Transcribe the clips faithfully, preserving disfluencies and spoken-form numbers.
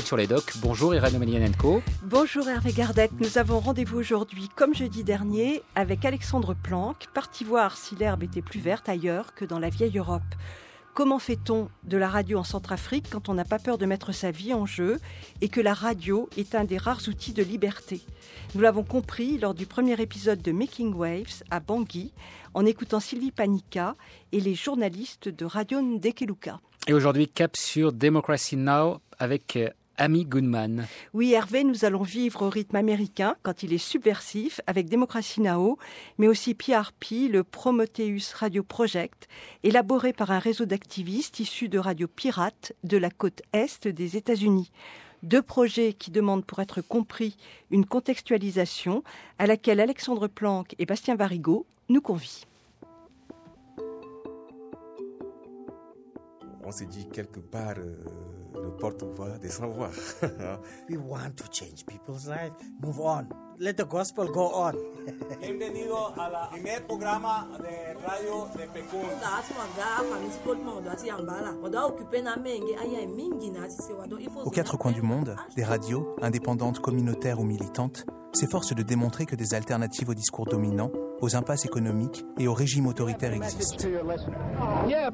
sur les docks. Bonjour Irène Omelianenko. Bonjour Hervé Gardec. Nous avons rendez-vous aujourd'hui, comme jeudi dernier, avec Alexandre Planck, parti voir si l'herbe était plus verte ailleurs que dans la vieille Europe. Comment fait-on de la radio en Centrafrique quand on n'a pas peur de mettre sa vie en jeu et que la radio est un des rares outils de liberté ? Nous l'avons compris lors du premier épisode de Making Waves à Bangui, en écoutant Sylvie Panica et les journalistes de Radio Ndekeluka. Et aujourd'hui, cap sur Democracy Now! Avec Amy Goodman. Oui, Hervé, nous allons vivre au rythme américain quand il est subversif avec Democracy Now!, mais aussi P R P, le Prometheus Radio Project, élaboré par un réseau d'activistes issus de radios pirates de la côte est des États-Unis. Deux projets qui demandent, pour être compris, une contextualisation à laquelle Alexandre Planck et Bastien Varigot nous convient. On s'est dit quelque part euh, le porte-voix des sans-voix. We want to change people's lives. Move on. Let the gospel go on. Bienvenido a la primer programa de radio de Pekun. Aux quatre coins du monde, des radios, indépendantes, communautaires ou militantes, s'efforcent de démontrer que des alternatives au discours dominant, aux impasses économiques et au régime autoritaire existent. Il y a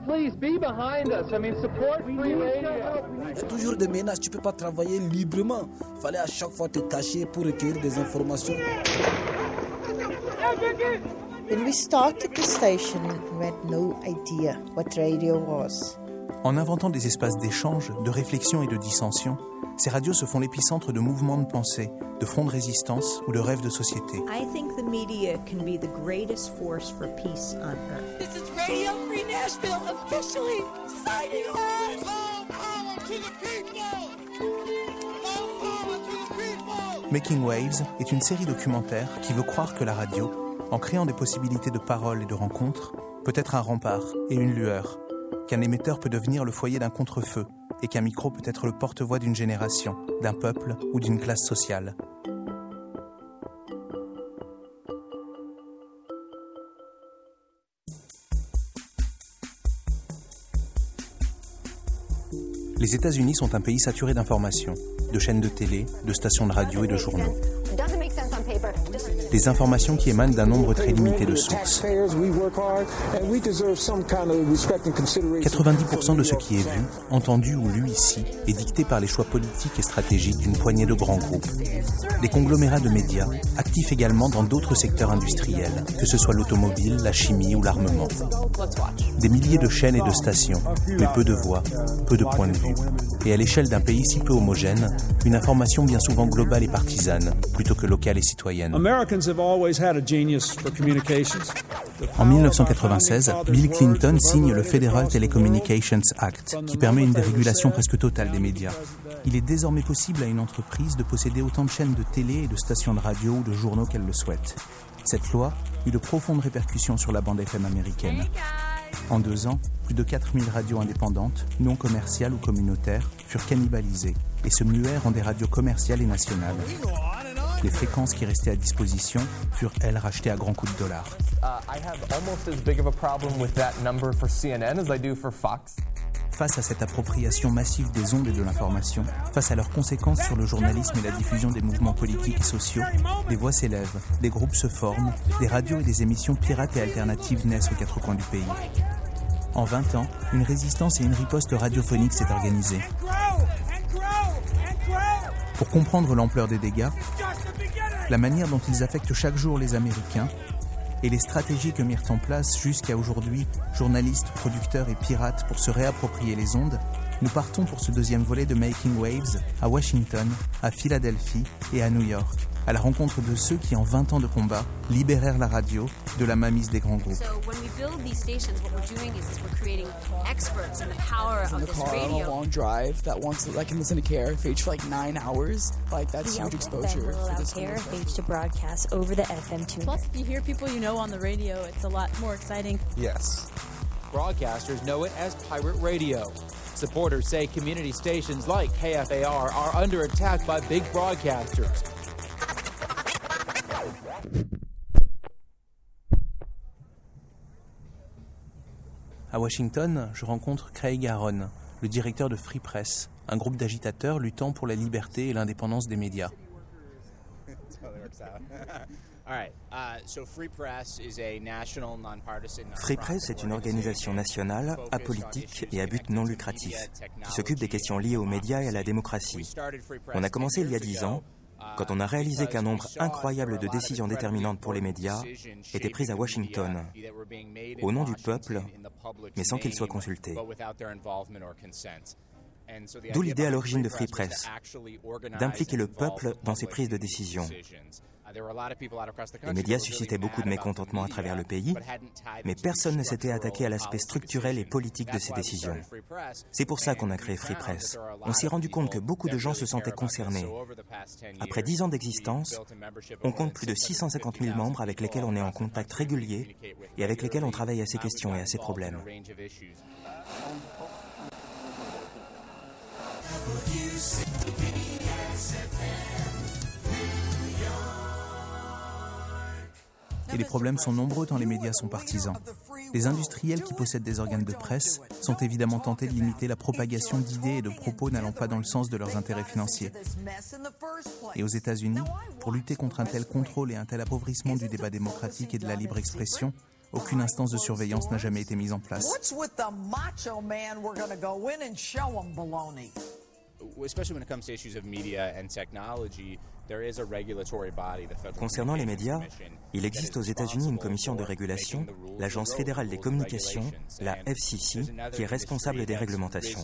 toujours des menaces, tu ne peux pas travailler librement. Il fallait à chaque fois te cacher pour recueillir des informations. When we started the station, we had no idea what radio was. En inventant des espaces d'échange, de réflexion et de dissension, ces radios se font l'épicentre de mouvements de pensée, de fronts de résistance ou de rêves de société. I think the media can be the greatest force for peace on earth. This is Radio Free Nashville officially signing off. All power to the people. All power to the people. Making Waves est une série documentaire qui veut croire que la radio, en créant des possibilités de parole et de rencontres, peut être un rempart et une lueur, qu'un émetteur peut devenir le foyer d'un contre-feu et qu'un micro peut être le porte-voix d'une génération, d'un peuple ou d'une classe sociale. Les États-Unis sont un pays saturé d'informations, de chaînes de télé, de stations de radio et de journaux. Des informations qui émanent d'un nombre très limité de sources. quatre-vingt-dix pour cent de ce qui est vu, entendu ou lu ici est dicté par les choix politiques et stratégiques d'une poignée de grands groupes. Des conglomérats de médias, actifs également dans d'autres secteurs industriels, que ce soit l'automobile, la chimie ou l'armement. Des milliers de chaînes et de stations, mais peu de voix, peu de points de vue. Et à l'échelle d'un pays si peu homogène, une information bien souvent globale et partisane, plutôt que locale et citoyenne. En dix-neuf cent quatre-vingt-seize, Bill Clinton signe le Federal Telecommunications Act, qui permet une dérégulation presque totale des médias. Il est désormais possible à une entreprise de posséder autant de chaînes de télé et de stations de radio ou de journaux qu'elle le souhaite. Cette loi eut de profondes répercussions sur la bande F M américaine. En deux ans, plus de quatre mille radios indépendantes, non commerciales ou communautaires, furent cannibalisées et se muèrent en des radios commerciales et nationales. Les fréquences qui restaient à disposition furent, elles, rachetées à grands coups de dollars. Face à cette appropriation massive des ondes et de l'information, face à leurs conséquences sur le journalisme et la diffusion des mouvements politiques et sociaux, des voix s'élèvent, des groupes se forment, des radios et des émissions pirates et alternatives naissent aux quatre coins du pays. En vingt ans, une résistance et une riposte radiophonique s'est organisée. Pour comprendre l'ampleur des dégâts, la manière dont ils affectent chaque jour les Américains et les stratégies que mirent en place jusqu'à aujourd'hui journalistes, producteurs et pirates pour se réapproprier les ondes, nous partons pour ce deuxième volet de Making Waves à Washington, à Philadelphie et à New York, à la rencontre de ceux qui, en vingt ans de combat, libérèrent la radio de la mainmise des grands groupes. So when we build these stations, what we're doing is, is we're creating experts in the power of this radio. In a long drive that wants to, that can listen to K R F H for like nine hours, like that's huge exposure for this K R F H to broadcast over the F M tune. Plus, you hear people you know on the radio. It's a lot more exciting. Yes. Broadcasters know it as pirate radio. Supporters say community stations like K F A R are under attack by big broadcasters. À Washington, je rencontre Craig Aaron, le directeur de Free Press, un groupe d'agitateurs luttant pour la liberté et l'indépendance des médias. Free Press est une organisation nationale, apolitique et à but non lucratif, qui s'occupe des questions liées aux médias et à la démocratie. On a commencé il y a dix ans, quand on a réalisé qu'un nombre incroyable de décisions déterminantes pour les médias étaient prises à Washington, au nom du peuple, mais sans qu'il soit consulté. D'où l'idée à l'origine de Free Press, d'impliquer le peuple dans ces prises de décision. Les médias suscitaient beaucoup de mécontentement à travers le pays, mais personne ne s'était attaqué à l'aspect structurel et politique de ces décisions. C'est pour ça qu'on a créé Free Press. On s'est rendu compte que beaucoup de gens se sentaient concernés. Après dix ans d'existence, on compte plus de six cent cinquante mille membres avec lesquels on est en contact régulier et avec lesquels on travaille à ces questions et à ces problèmes. Et les problèmes sont nombreux tant les médias sont partisans. Les industriels qui possèdent des organes de presse sont évidemment tentés de limiter la propagation d'idées et de propos n'allant pas dans le sens de leurs intérêts financiers. Et aux États-Unis, pour lutter contre un tel contrôle et un tel appauvrissement du débat démocratique et de la libre expression, aucune instance de surveillance n'a jamais été mise en place. Concernant les médias, il existe aux États-Unis une commission de régulation, l'Agence fédérale des communications, la F C C, qui est responsable des réglementations.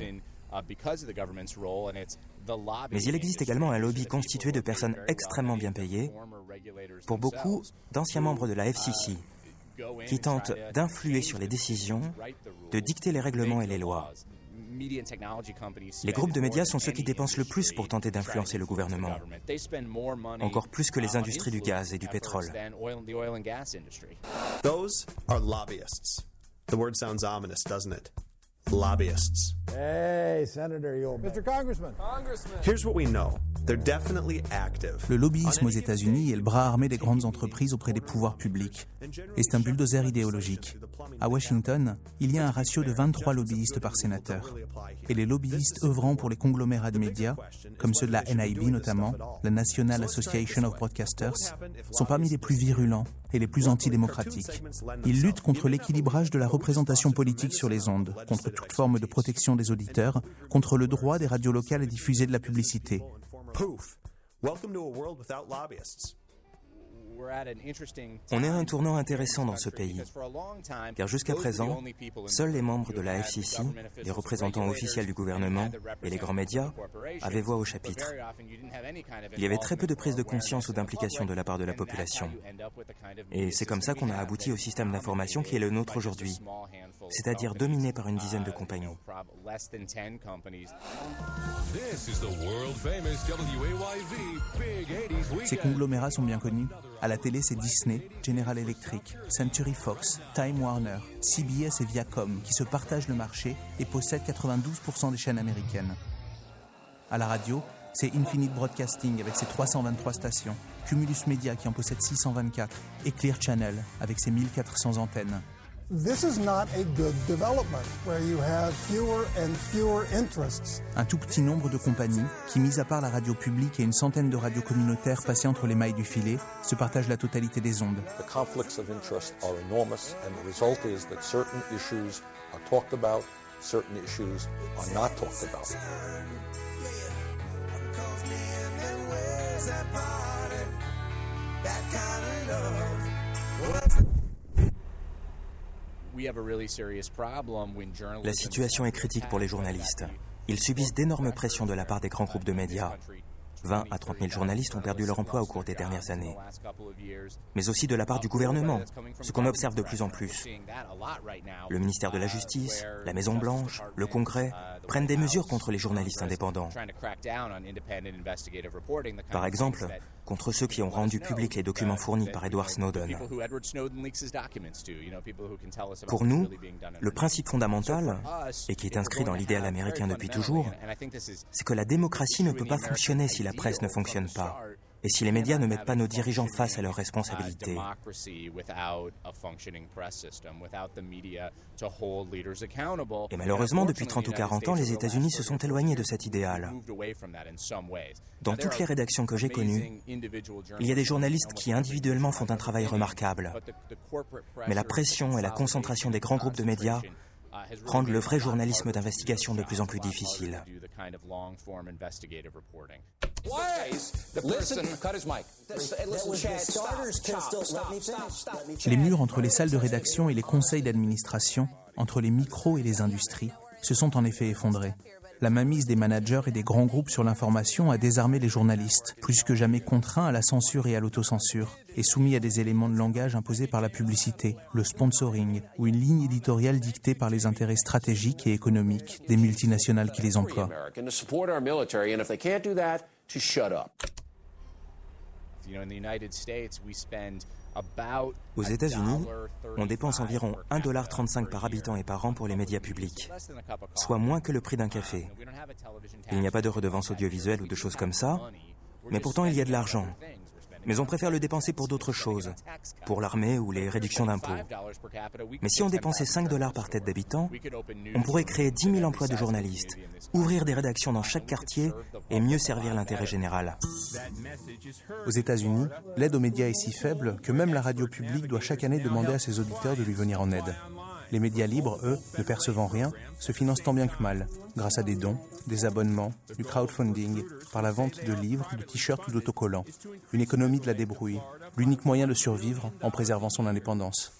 Mais il existe également un lobby constitué de personnes extrêmement bien payées, pour beaucoup d'anciens membres de la F C C, qui tentent d'influer sur les décisions, de dicter les règlements et les lois. Les groupes de médias sont ceux qui dépensent le plus pour tenter d'influencer le gouvernement, encore plus que les industries du gaz et du pétrole. Those are lobbyists. The word sounds ominous, doesn't it? Lobbyists. Hey, Senator, you old Mister Congressman. Congressman. Here's what we know. They're definitely active. Le lobbyisme aux États-Unis est le bras armé des grandes entreprises auprès des pouvoirs publics. Et c'est un bulldozer idéologique. À Washington, il y a un ratio de vingt-trois lobbyistes par sénateur. Et les lobbyistes œuvrant pour les conglomérats de médias, comme ceux de la N I B notamment, la National Association of Broadcasters, sont parmi les plus virulents et les plus antidémocratiques. Ils luttent contre l'équilibrage de la représentation politique sur les ondes, contre toute forme de protection des auditeurs, contre le droit des radios locales à diffuser de la publicité. Poof. Welcome to a world without lobbyists. On est à un tournant intéressant dans ce pays, car jusqu'à présent, seuls les membres de la F C C, les représentants officiels du gouvernement et les grands médias avaient voix au chapitre. Il y avait très peu de prise de conscience ou d'implication de la part de la population. Et c'est comme ça qu'on a abouti au système d'information qui est le nôtre aujourd'hui, c'est-à-dire dominé par une dizaine de compagnies. Ces conglomérats sont bien connus. À la télé, c'est Disney, General Electric, Century Fox, Time Warner, C B S et Viacom qui se partagent le marché et possèdent quatre-vingt-douze pour cent des chaînes américaines. À la radio, c'est Infinite Broadcasting avec ses trois cent vingt-trois stations, Cumulus Media qui en possède six cent vingt-quatre et Clear Channel avec ses mille quatre cents antennes. This is not a good development where you have fewer and fewer interests. Un tout petit nombre de compagnies qui, mis à part la radio publique et une centaine de radios communautaires passées entre les mailles du filet, se partagent la totalité des ondes. The conflicts of interest are enormous and the result is that certain issues are talked about, certain issues are not talked about. La situation est critique pour les journalistes. Ils subissent d'énormes pressions de la part des grands groupes de médias. vingt à trente mille journalistes ont perdu leur emploi au cours des dernières années. Mais aussi de la part du gouvernement, ce qu'on observe de plus en plus. Le ministère de la Justice, la Maison-Blanche, le Congrès prennent des mesures contre les journalistes indépendants. Par exemple, contre ceux qui ont rendu publics les documents fournis par Edward Snowden. Pour nous, le principe fondamental, et qui est inscrit dans l'idéal américain depuis toujours, c'est que la démocratie ne peut pas fonctionner si la presse ne fonctionne pas. Et si les médias ne mettent pas nos dirigeants face à leurs responsabilités? Et malheureusement, depuis trente ou quarante ans, les États-Unis se sont éloignés de cet idéal. Dans toutes les rédactions que j'ai connues, il y a des journalistes qui individuellement font un travail remarquable. Mais la pression et la concentration des grands groupes de médias rendent le vrai journalisme d'investigation de plus en plus difficile. Les murs entre les salles de rédaction et les conseils d'administration, entre les micros et les industries, se sont en effet effondrés. La mainmise des managers et des grands groupes sur l'information a désarmé les journalistes, plus que jamais contraints à la censure et à l'autocensure, et soumis à des éléments de langage imposés par la publicité, le sponsoring ou une ligne éditoriale dictée par les intérêts stratégiques et économiques des multinationales qui les emploient. Aux États-Unis, on dépense environ un dollar trente-cinq par habitant et par an pour les médias publics, soit moins que le prix d'un café. Il n'y a pas de redevance audiovisuelle ou de choses comme ça, mais pourtant il y a de l'argent. Mais on préfère le dépenser pour d'autres choses, pour l'armée ou les réductions d'impôts. Mais si on dépensait cinq dollars par tête d'habitant, on pourrait créer dix mille emplois de journalistes, ouvrir des rédactions dans chaque quartier et mieux servir l'intérêt général. Aux États-Unis, l'aide aux médias est si faible que même la radio publique doit chaque année demander à ses auditeurs de lui venir en aide. Les médias libres, eux, ne percevant rien, se financent tant bien que mal, grâce à des dons, des abonnements, du crowdfunding, par la vente de livres, de t-shirts ou d'autocollants. Une économie de la débrouille, l'unique moyen de survivre en préservant son indépendance.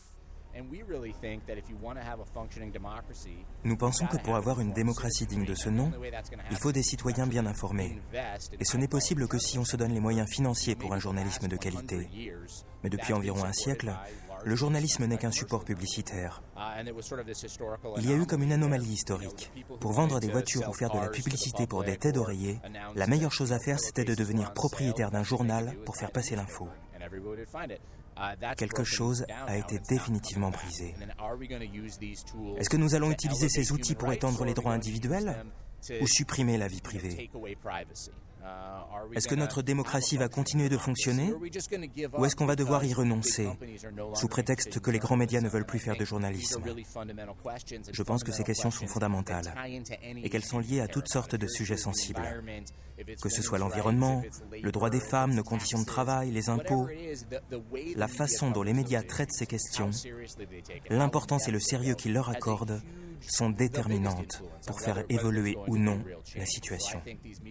Nous pensons que pour avoir une démocratie digne de ce nom, il faut des citoyens bien informés. Et ce n'est possible que si on se donne les moyens financiers pour un journalisme de qualité. Mais depuis environ un siècle, le journalisme n'est qu'un support publicitaire. Il y a eu comme une anomalie historique. Pour vendre des voitures ou faire de la publicité pour des têtes d'oreiller, la meilleure chose à faire, c'était de devenir propriétaire d'un journal pour faire passer l'info. Quelque chose a été définitivement brisé. Est-ce que nous allons utiliser ces outils pour étendre les droits individuels ou supprimer la vie privée? Est-ce que notre démocratie va continuer de fonctionner ou est-ce qu'on va devoir y renoncer sous prétexte que les grands médias ne veulent plus faire de journalisme? Je pense que ces questions sont fondamentales et qu'elles sont liées à toutes sortes de sujets sensibles. Que ce soit l'environnement, le droit des femmes, nos conditions de travail, les impôts, la façon dont les médias traitent ces questions, l'importance et le sérieux qu'ils leur accordent sont déterminantes pour faire évoluer ou non la situation.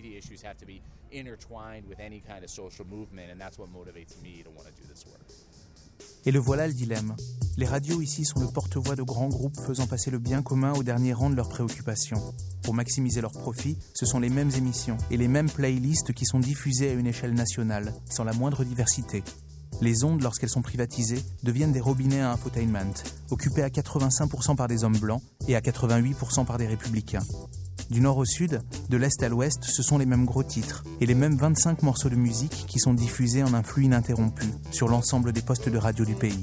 Et le voilà le dilemme. Les radios ici sont le porte-voix de grands groupes faisant passer le bien commun au dernier rang de leurs préoccupations. Pour maximiser leurs profits, ce sont les mêmes émissions et les mêmes playlists qui sont diffusées à une échelle nationale, sans la moindre diversité. Les ondes, lorsqu'elles sont privatisées, deviennent des robinets à infotainment, occupés à quatre-vingt-cinq pour cent par des hommes blancs et à quatre-vingt-huit pour cent par des républicains. Du nord au sud, de l'est à l'ouest, ce sont les mêmes gros titres et les mêmes vingt-cinq morceaux de musique qui sont diffusés en un flux ininterrompu sur l'ensemble des postes de radio du pays.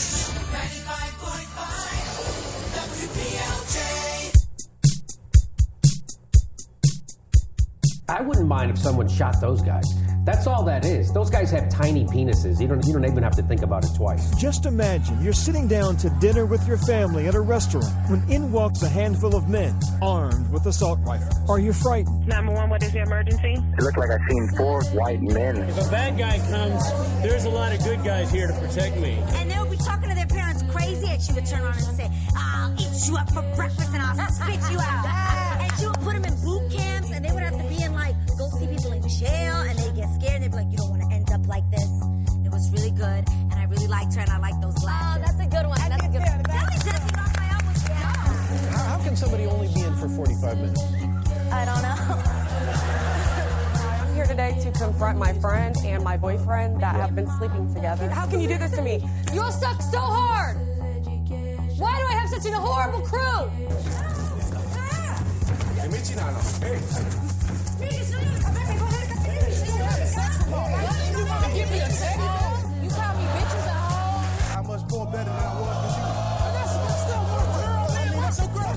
I wouldn't mind if someone shot those guys. That's all that is. Those guys have tiny penises. You don't, you don't even have to think about it twice. Just imagine you're sitting down to dinner with your family at a restaurant when in walks a handful of men armed with assault rifles. Are you frightened? nine one one, what is the emergency? It looked like I've seen four white men. If a bad guy comes, there's a lot of good guys here to protect me. And they would be talking to their parents crazy, and she would turn around and say, I'll eat you up for breakfast and I'll spit you out. And she would put them in boot camps, and they would have to be in, like, go see people in jail, and they get scared, and they'd be like, you don't want to end up like this. It was really good, and I really liked her, and I liked those glasses. Oh, that's a good one. I That's a good one. Tell me, Jesse, Raphael was young. How, how can somebody only be in for forty-five minutes? I don't know. I'm here today to confront my friend and my boyfriend that have been sleeping together. How can you do this to me? You all suck so hard. Why do I have such a horrible crew? Give me a second. You call me bitches at home. How much more better than I was with you? That's, that's still more girl, baby. That's a girl.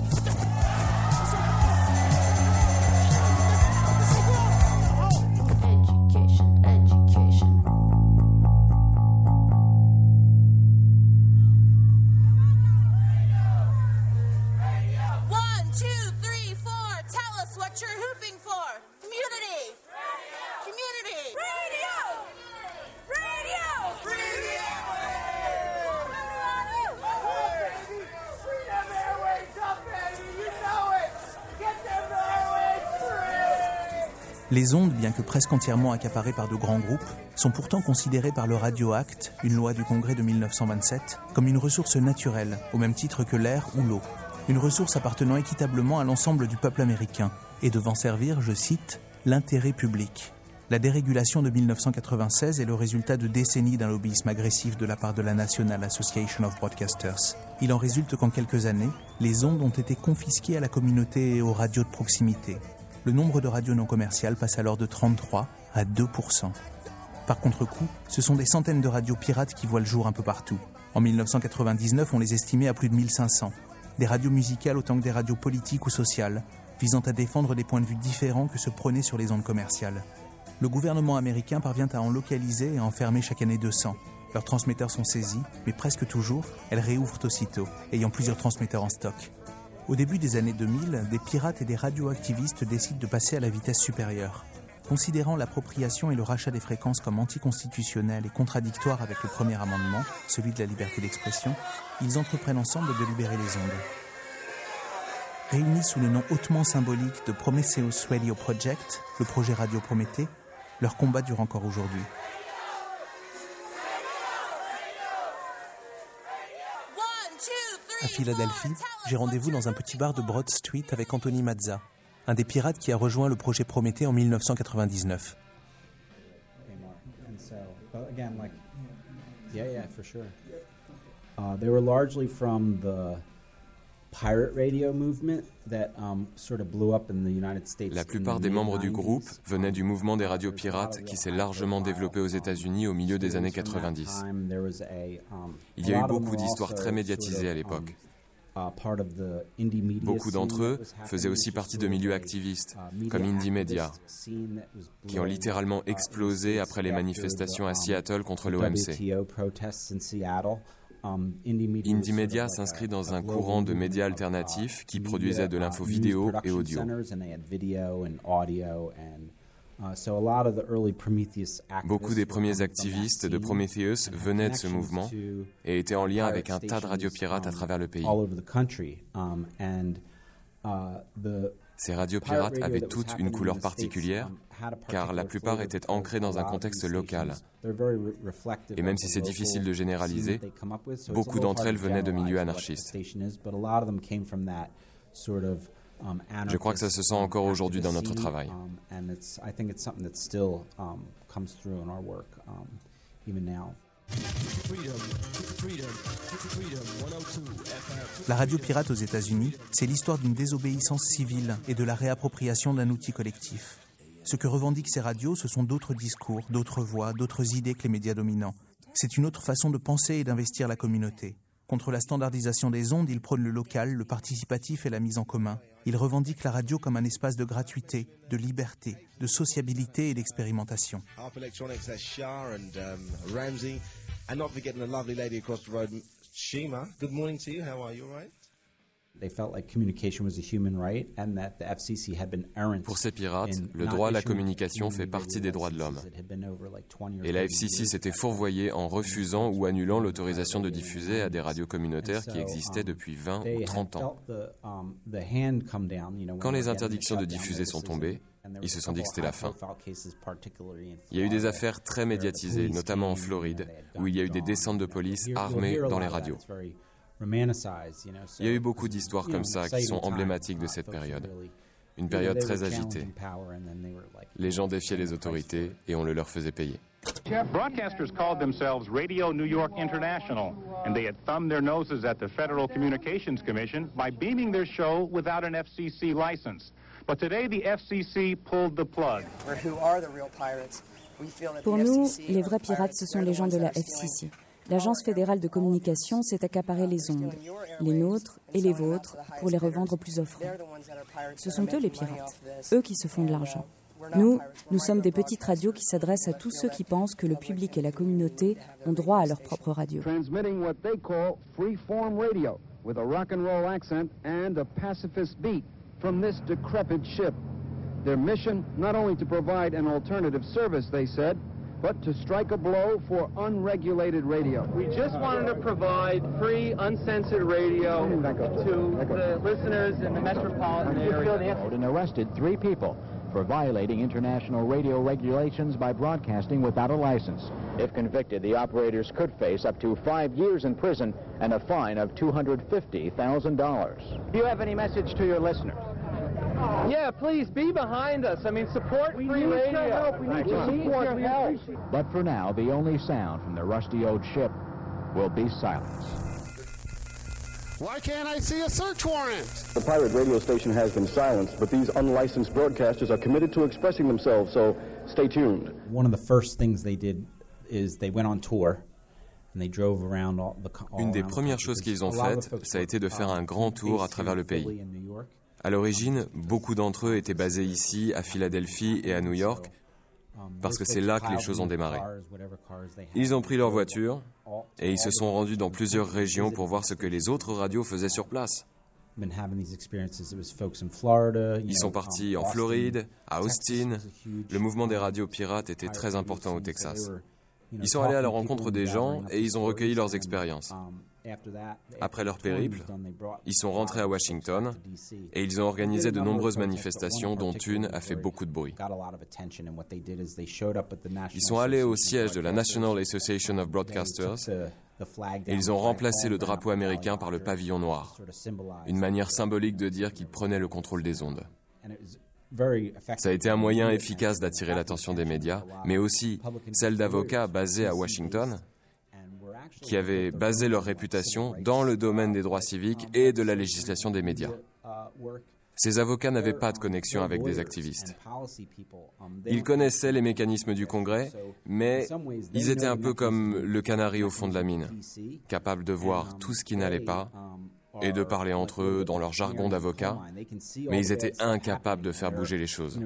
Education, education. Les ondes, bien que presque entièrement accaparées par de grands groupes, sont pourtant considérées par le Radio Act, une loi du Congrès de mille neuf cent vingt-sept, comme une ressource naturelle, au même titre que l'air ou l'eau. Une ressource appartenant équitablement à l'ensemble du peuple américain et devant servir, je cite, « l'intérêt public ». La dérégulation de mille neuf cent quatre-vingt-seize est le résultat de décennies d'un lobbyisme agressif de la part de la National Association of Broadcasters. Il en résulte qu'en quelques années, les ondes ont été confisquées à la communauté et aux radios de proximité. Le nombre de radios non commerciales passe alors de trente-trois à deux pour cent. Par contre-coup, ce sont des centaines de radios pirates qui voient le jour un peu partout. En mille neuf cent quatre-vingt-dix-neuf, on les estimait à plus de mille cinq cents. Des radios musicales autant que des radios politiques ou sociales, visant à défendre des points de vue différents que ceux prônés sur les ondes commerciales. Le gouvernement américain parvient à en localiser et à en fermer chaque année deux cents. Leurs transmetteurs sont saisis, mais presque toujours, elles réouvrent aussitôt, ayant plusieurs transmetteurs en stock. Au début des années deux mille, des pirates et des radioactivistes décident de passer à la vitesse supérieure. Considérant l'appropriation et le rachat des fréquences comme anticonstitutionnels et contradictoires avec le premier amendement, celui de la liberté d'expression, ils entreprennent ensemble de libérer les ondes. Réunis sous le nom hautement symbolique de Prometheus Radio Project, le projet Radio Prométhée, leur combat dure encore aujourd'hui. À Philadelphie, j'ai rendez-vous dans un petit bar de Broad Street avec Anthony Mazza, un des pirates qui a rejoint le projet Prométhée en mille neuf cent quatre-vingt-dix-neuf. La plupart des membres du groupe venaient du mouvement des radios pirates qui s'est largement développé aux États-Unis au milieu des années quatre-vingt-dix. Il y a eu beaucoup d'histoires très médiatisées à l'époque. Beaucoup d'entre eux faisaient aussi partie de milieux activistes, comme Indie Media, qui ont littéralement explosé après les manifestations à Seattle contre l'O M C. Indie Media s'inscrit dans un courant de médias alternatifs qui produisait de l'info vidéo et audio. Beaucoup des premiers activistes de Prometheus venaient de ce mouvement et étaient en lien avec un tas de radios pirates à travers le pays. Ces radios pirates avaient toutes une couleur particulière, car la plupart étaient ancrées dans un contexte local. Et même si c'est difficile de généraliser, beaucoup d'entre elles venaient de milieux anarchistes. Je crois que ça se sent encore aujourd'hui dans notre travail. La radio pirate aux États-Unis, c'est l'histoire d'une désobéissance civile et de la réappropriation d'un outil collectif. Ce que revendiquent ces radios, ce sont d'autres discours, d'autres voix, d'autres idées que les médias dominants. C'est une autre façon de penser et d'investir la communauté. Contre la standardisation des ondes, ils prônent le local, le participatif et la mise en commun. Ils revendiquent la radio comme un espace de gratuité, de liberté, de sociabilité et d'expérimentation. Pour ces pirates, le droit à la communication fait partie des droits de l'homme. Et la F C C s'était fourvoyée en refusant ou annulant l'autorisation de diffuser à des radios communautaires qui existaient depuis vingt ou trente ans. Quand les interdictions de diffuser sont tombées, ils se sont dit que c'était la fin. Il y a eu des affaires très médiatisées, notamment en Floride, où il y a eu des descentes de police armées dans les radios. Il y a eu beaucoup d'histoires comme ça qui sont emblématiques de cette période. Une période très agitée. Les gens défiaient les autorités et on le leur faisait payer. Broadcasters called themselves Radio New York International, and they had thumbed their noses at the Federal Communications Commission by beaming their show without an F C C license. But today the F C C pulled the plug. Pour nous, les vrais pirates, ce sont les gens de la F C C. L'Agence fédérale de communication s'est accaparé les ondes, les nôtres et les vôtres, pour les revendre plus offrant. Ce sont eux les pirates, eux qui se font de l'argent. Nous, nous sommes des petites radios qui s'adressent à tous ceux qui pensent que le public et la communauté ont droit à leur propre radio. Transmitting what they call free-form radio, with a rock and roll accent and a pacifist beat from this decrepit ship. Their mission, not only to provide an alternative service, they said, but to strike a blow for unregulated radio. We just wanted to provide free, uncensored radio to the listeners in the metropolitan area. And arrested three people for violating international radio regulations by broadcasting without a license. If convicted, the operators could face up to five years in prison and a fine of two hundred fifty thousand dollars. Do you have any message to your listeners? Yeah, please be behind us. I mean, support free radio. We need your support. We help. But for now, the only sound from the rusty old ship will be silence. Why can't I see a search warrant? The pirate radio station has been silenced, but these unlicensed broadcasters are committed to expressing themselves, so stay tuned. One of the first things they did is they went on tour. Une des premières choses qu'ils ont faites, ça a été de faire un grand tour à travers le pays. À l'origine, beaucoup d'entre eux étaient basés ici, à Philadelphie et à New York, parce que c'est là que les choses ont démarré. Ils ont pris leur voiture et ils se sont rendus dans plusieurs régions pour voir ce que les autres radios faisaient sur place. Ils sont partis en Floride, à Austin. Le mouvement des radios pirates était très important au Texas. Ils sont allés à la rencontre des gens et ils ont recueilli leurs expériences. Après leur périple, ils sont rentrés à Washington et ils ont organisé de nombreuses manifestations dont une a fait beaucoup de bruit. Ils sont allés au siège de la National Association of Broadcasters et ils ont remplacé le drapeau américain par le pavillon noir, une manière symbolique de dire qu'ils prenaient le contrôle des ondes. Ça a été un moyen efficace d'attirer l'attention des médias, mais aussi celle d'avocats basés à Washington, qui avaient basé leur réputation dans le domaine des droits civiques et de la législation des médias. Ces avocats n'avaient pas de connexion avec des activistes. Ils connaissaient les mécanismes du Congrès, mais ils étaient un peu comme le canari au fond de la mine, capables de voir tout ce qui n'allait pas et de parler entre eux dans leur jargon d'avocat, mais ils étaient incapables de faire bouger les choses.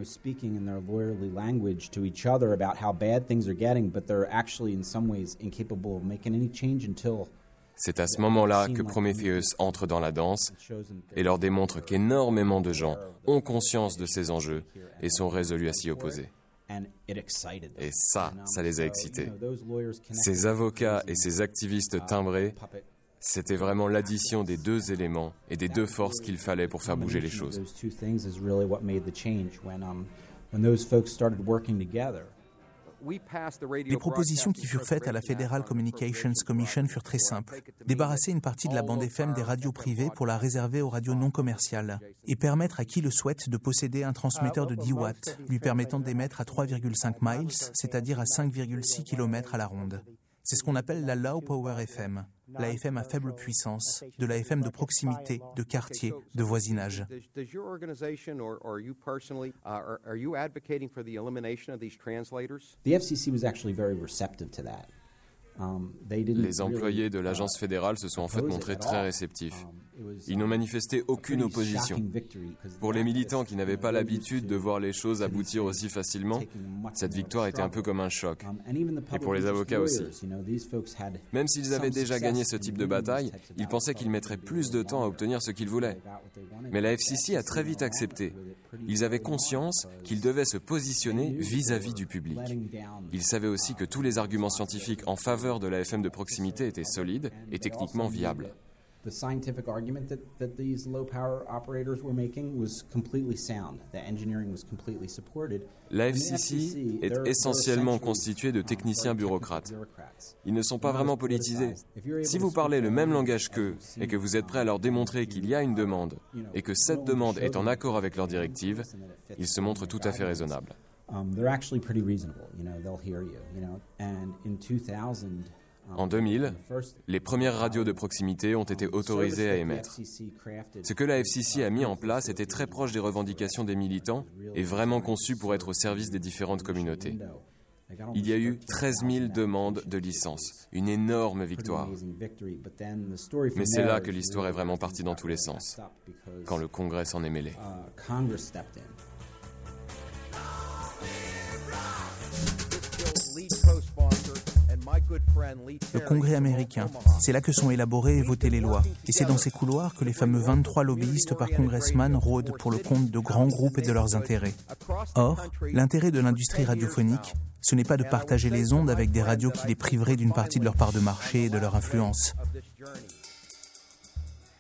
C'est à ce moment-là que Prometheus entre dans la danse et leur démontre qu'énormément de gens ont conscience de ces enjeux et sont résolus à s'y opposer. Et ça, ça les a excités. Ces avocats et ces activistes timbrés, c'était vraiment l'addition des deux éléments et des deux forces qu'il fallait pour faire bouger les choses. Les propositions qui furent faites à la Federal Communications Commission furent très simples. Débarrasser une partie de la bande F M des radios privées pour la réserver aux radios non commerciales et permettre à qui le souhaite de posséder un transmetteur de dix watts, lui permettant d'émettre à trois virgule cinq miles, c'est-à-dire à cinq virgule six kilomètres à la ronde. C'est ce qu'on appelle la Low Power F M, la F M à faible puissance, de la F M de proximité, de quartier, de voisinage. Les employés de l'agence fédérale se sont en fait montrés très réceptifs. Ils n'ont manifesté aucune opposition. Pour les militants qui n'avaient pas l'habitude de voir les choses aboutir aussi facilement, cette victoire était un peu comme un choc. Et pour les avocats aussi. Même s'ils avaient déjà gagné ce type de bataille, ils pensaient qu'ils mettraient plus de temps à obtenir ce qu'ils voulaient. Mais la F C C a très vite accepté. Ils avaient conscience qu'ils devaient se positionner vis-à-vis du public. Ils savaient aussi que tous les arguments scientifiques en faveur de la F M de proximité étaient solides et techniquement viables. The scientific argument that, that these low power operators were making was completely sound. The engineering was completely supported. La F C C est essentiellement constituée de techniciens bureaucrates. Ils ne sont pas vraiment politisés. Si vous parlez le même langage qu'eux et que vous êtes prêt à leur démontrer qu'il y a une demande et que cette demande est en accord avec leurs directives, ils se montrent tout à fait raisonnables. Um, they're actually pretty reasonable. You know, they'll hear you. You know, and in two thousand. En deux mille, les premières radios de proximité ont été autorisées à émettre. Ce que la F C C a mis en place était très proche des revendications des militants et vraiment conçu pour être au service des différentes communautés. Il y a eu treize mille demandes de licence, une énorme victoire. Mais c'est là que l'histoire est vraiment partie dans tous les sens, quand le Congrès s'en est mêlé. Le Congrès américain, c'est là que sont élaborées et votées les lois. Et c'est dans ces couloirs que les fameux vingt-trois lobbyistes par congressman rôdent pour le compte de grands groupes et de leurs intérêts. Or, l'intérêt de l'industrie radiophonique, ce n'est pas de partager les ondes avec des radios qui les priveraient d'une partie de leur part de marché et de leur influence.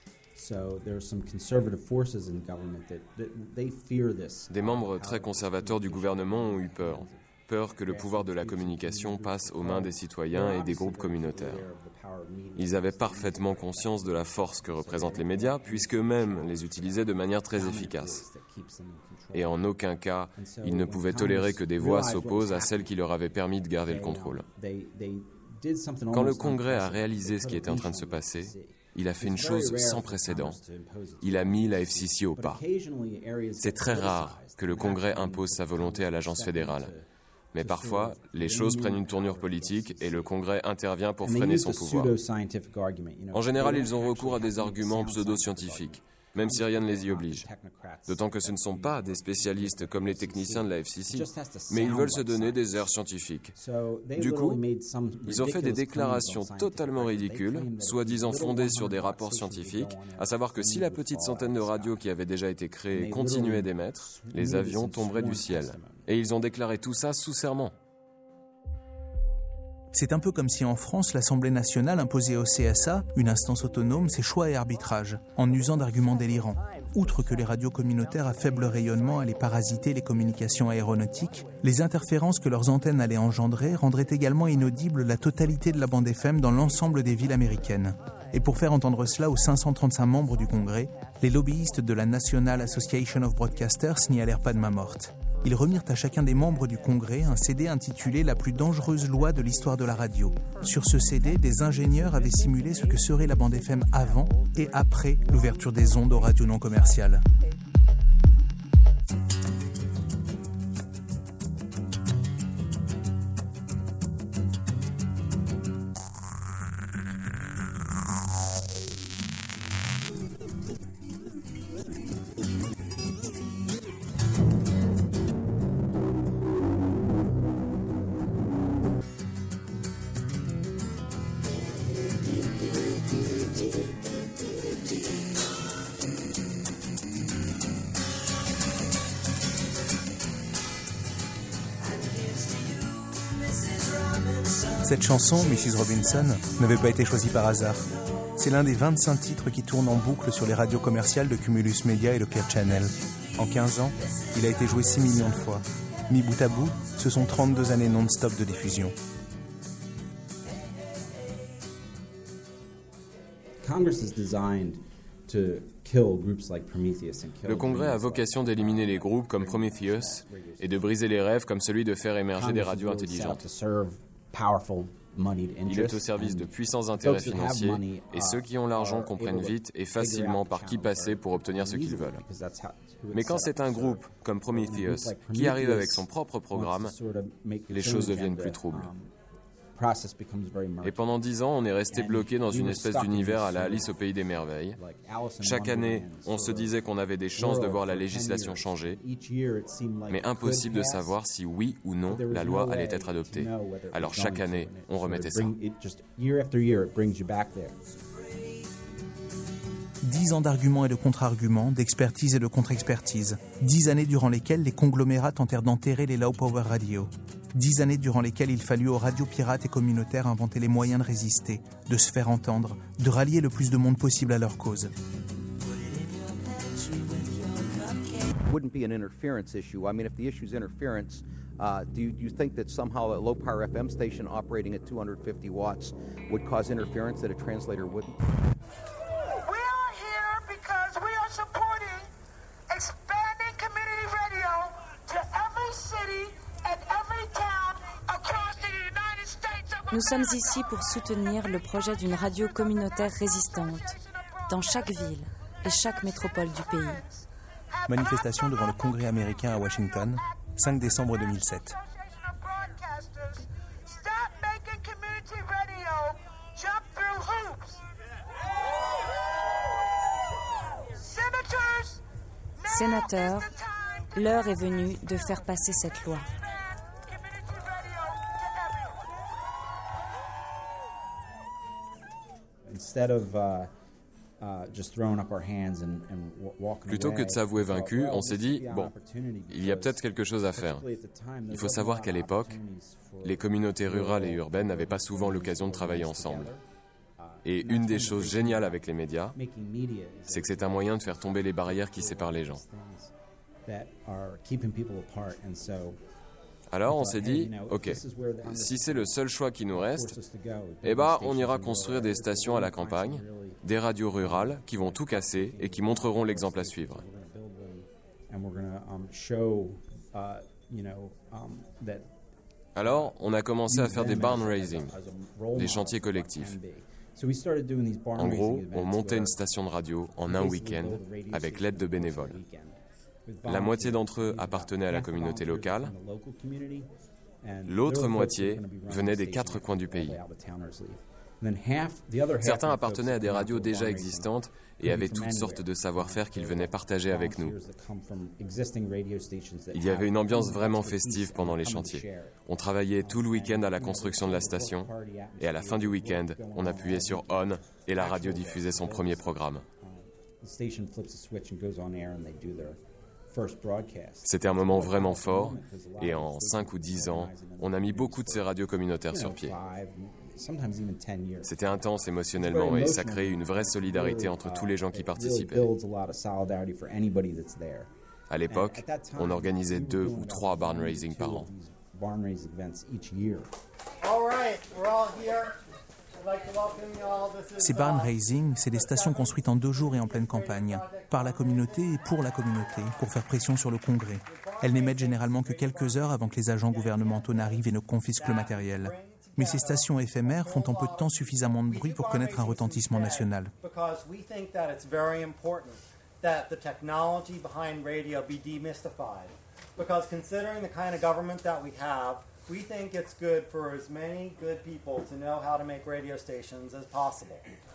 Des membres très conservateurs du gouvernement ont eu peur. Peur que le pouvoir de la communication passe aux mains des citoyens et des groupes communautaires. Ils avaient parfaitement conscience de la force que représentent les médias, puisqu'eux-mêmes les utilisaient de manière très efficace. Et en aucun cas, ils ne pouvaient tolérer que des voix s'opposent à celles qui leur avaient permis de garder le contrôle. Quand le Congrès a réalisé ce qui était en train de se passer, il a fait une chose sans précédent. Il a mis la F C C au pas. C'est très rare que le Congrès impose sa volonté à l'agence fédérale. Mais parfois, les choses prennent une tournure politique et le Congrès intervient pour freiner son pouvoir. En général, ils ont recours à des arguments pseudo-scientifiques, même si rien ne les y oblige. D'autant que ce ne sont pas des spécialistes comme les techniciens de la F C C, mais ils veulent se donner des airs scientifiques. Du coup, ils ont fait des déclarations totalement ridicules, soi-disant fondées sur des rapports scientifiques, à savoir que si la petite centaine de radios qui avaient déjà été créées continuait d'émettre, les avions tomberaient du ciel. Et ils ont déclaré tout ça sous serment. C'est un peu comme si en France, l'Assemblée nationale imposait au C S A, une instance autonome, ses choix et arbitrages, en usant d'arguments délirants. Outre que les radios communautaires à faible rayonnement allaient parasiter les communications aéronautiques, les interférences que leurs antennes allaient engendrer rendraient également inaudible la totalité de la bande F M dans l'ensemble des villes américaines. Et pour faire entendre cela aux cinq cent trente-cinq membres du Congrès, les lobbyistes de la National Association of Broadcasters n'y allèrent pas de main morte. Ils remirent à chacun des membres du Congrès un C D intitulé « La plus dangereuse loi de l'histoire de la radio ». Sur ce C D, des ingénieurs avaient simulé ce que serait la bande F M avant et après l'ouverture des ondes aux radios non commerciales. Cette chanson, missus Robinson, n'avait pas été choisie par hasard. C'est l'un des vingt-cinq titres qui tournent en boucle sur les radios commerciales de Cumulus Media et le Clear Channel. En quinze ans, il a été joué six millions de fois. Mis bout à bout, ce sont trente-deux années non-stop de diffusion. Le Congrès a vocation d'éliminer les groupes comme Prometheus et de briser les rêves comme celui de faire émerger des radios intelligentes. Il est au service de puissants intérêts financiers et ceux qui ont l'argent comprennent vite et facilement par qui passer pour obtenir ce qu'ils veulent. Mais quand c'est un groupe comme Prometheus qui arrive avec son propre programme, les choses deviennent plus troubles. Et pendant dix ans, on est resté bloqué dans une espèce d'univers à la Alice au Pays des Merveilles. Chaque année, on se disait qu'on avait des chances de voir la législation changer, mais impossible de savoir si oui ou non la loi allait être adoptée. Alors chaque année, on remettait ça. Dix ans d'arguments et de contre-arguments, d'expertise et de contre-expertise. Dix années durant lesquelles les conglomérats tentèrent d'enterrer les low power radios. Dix années durant lesquelles il fallut aux radios pirates et communautaires inventer les moyens de résister, de se faire entendre, de rallier le plus de monde possible à leur cause. Wouldn't be an interference issue. I mean, if the issue is interference, uh, do, you, do you think that somehow a low power F M station operating at two hundred fifty watts would cause interference that a translator wouldn't? We are here because we are supporting expanding community radio to every city and every town across the United States of America. Nous sommes ici pour soutenir le projet d'une radio communautaire résistante dans chaque ville et chaque métropole du pays. Manifestation devant le Congrès américain à Washington, cinq décembre deux mille sept. Sénateurs, l'heure est venue de faire passer cette loi. Instead of uh... Plutôt que de s'avouer vaincu, on s'est dit, bon, il y a peut-être quelque chose à faire. Il faut savoir qu'à l'époque, les communautés rurales et urbaines n'avaient pas souvent l'occasion de travailler ensemble. Et une des choses géniales avec les médias, c'est que c'est un moyen de faire tomber les barrières qui séparent les gens. Alors on s'est dit, ok, si c'est le seul choix qui nous reste, eh ben on ira construire des stations à la campagne, des radios rurales qui vont tout casser et qui montreront l'exemple à suivre. Alors on a commencé à faire des barn raising, des chantiers collectifs. En gros, on montait une station de radio en un week-end avec l'aide de bénévoles. La moitié d'entre eux appartenaient à la communauté locale. L'autre moitié venait des quatre coins du pays. Certains appartenaient à des radios déjà existantes et avaient toutes sortes de savoir-faire qu'ils venaient partager avec nous. Il y avait une ambiance vraiment festive pendant les chantiers. On travaillait tout le week-end à la construction de la station et à la fin du week-end, on appuyait sur On et la radio diffusait son premier programme. C'était un moment vraiment fort et en cinq ou dix ans, on a mis beaucoup de ces radios communautaires sur pied. C'était intense émotionnellement et ça créait une vraie solidarité entre tous les gens qui participaient. À l'époque, on organisait deux ou trois barn raising par an. Ces barn raising, c'est des stations construites en deux jours et en pleine campagne, par la communauté et pour la communauté, pour faire pression sur le Congrès. Elles n'émettent généralement que quelques heures avant que les agents gouvernementaux n'arrivent et ne confisquent le matériel. Mais ces stations éphémères font en peu de temps suffisamment de bruit pour connaître un retentissement national. We think it's good for as many good people to know how to make radio stations as possible.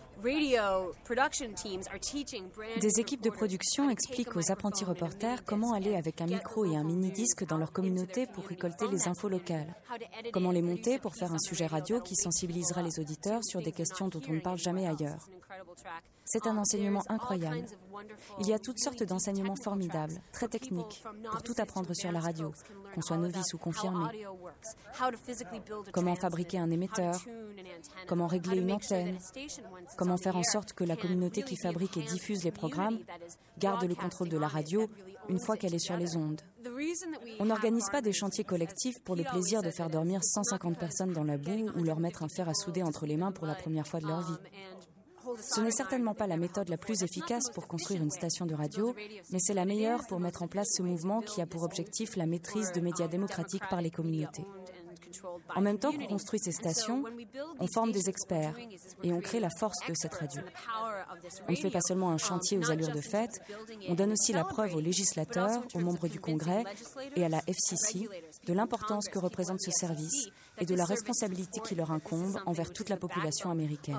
Des équipes de production expliquent aux apprentis reporters comment aller avec un micro et un mini-disque dans leur communauté pour récolter les infos locales. Comment les monter pour faire un sujet radio qui sensibilisera les auditeurs sur des questions dont on ne parle jamais ailleurs. C'est un enseignement incroyable. Il y a toutes sortes d'enseignements formidables, très techniques, pour tout apprendre sur la radio, qu'on soit novice ou confirmé. Comment fabriquer un émetteur, comment régler une antenne, comment faire en sorte que la communauté qui fabrique et diffuse les programmes garde le contrôle de la radio une fois qu'elle est sur les ondes. On n'organise pas des chantiers collectifs pour le plaisir de faire dormir cent cinquante personnes dans la boue ou leur mettre un fer à souder entre les mains pour la première fois de leur vie. Ce n'est certainement pas la méthode la plus efficace pour construire une station de radio, mais c'est la meilleure pour mettre en place ce mouvement qui a pour objectif la maîtrise de médias démocratiques par les communautés. En même temps qu'on construit ces stations, on forme des experts et on crée la force de cette radio. On ne fait pas seulement un chantier aux allures de fête, on donne aussi la preuve aux législateurs, aux membres du Congrès et à la F C C de l'importance que représente ce service et de la responsabilité qui leur incombe envers toute la population américaine.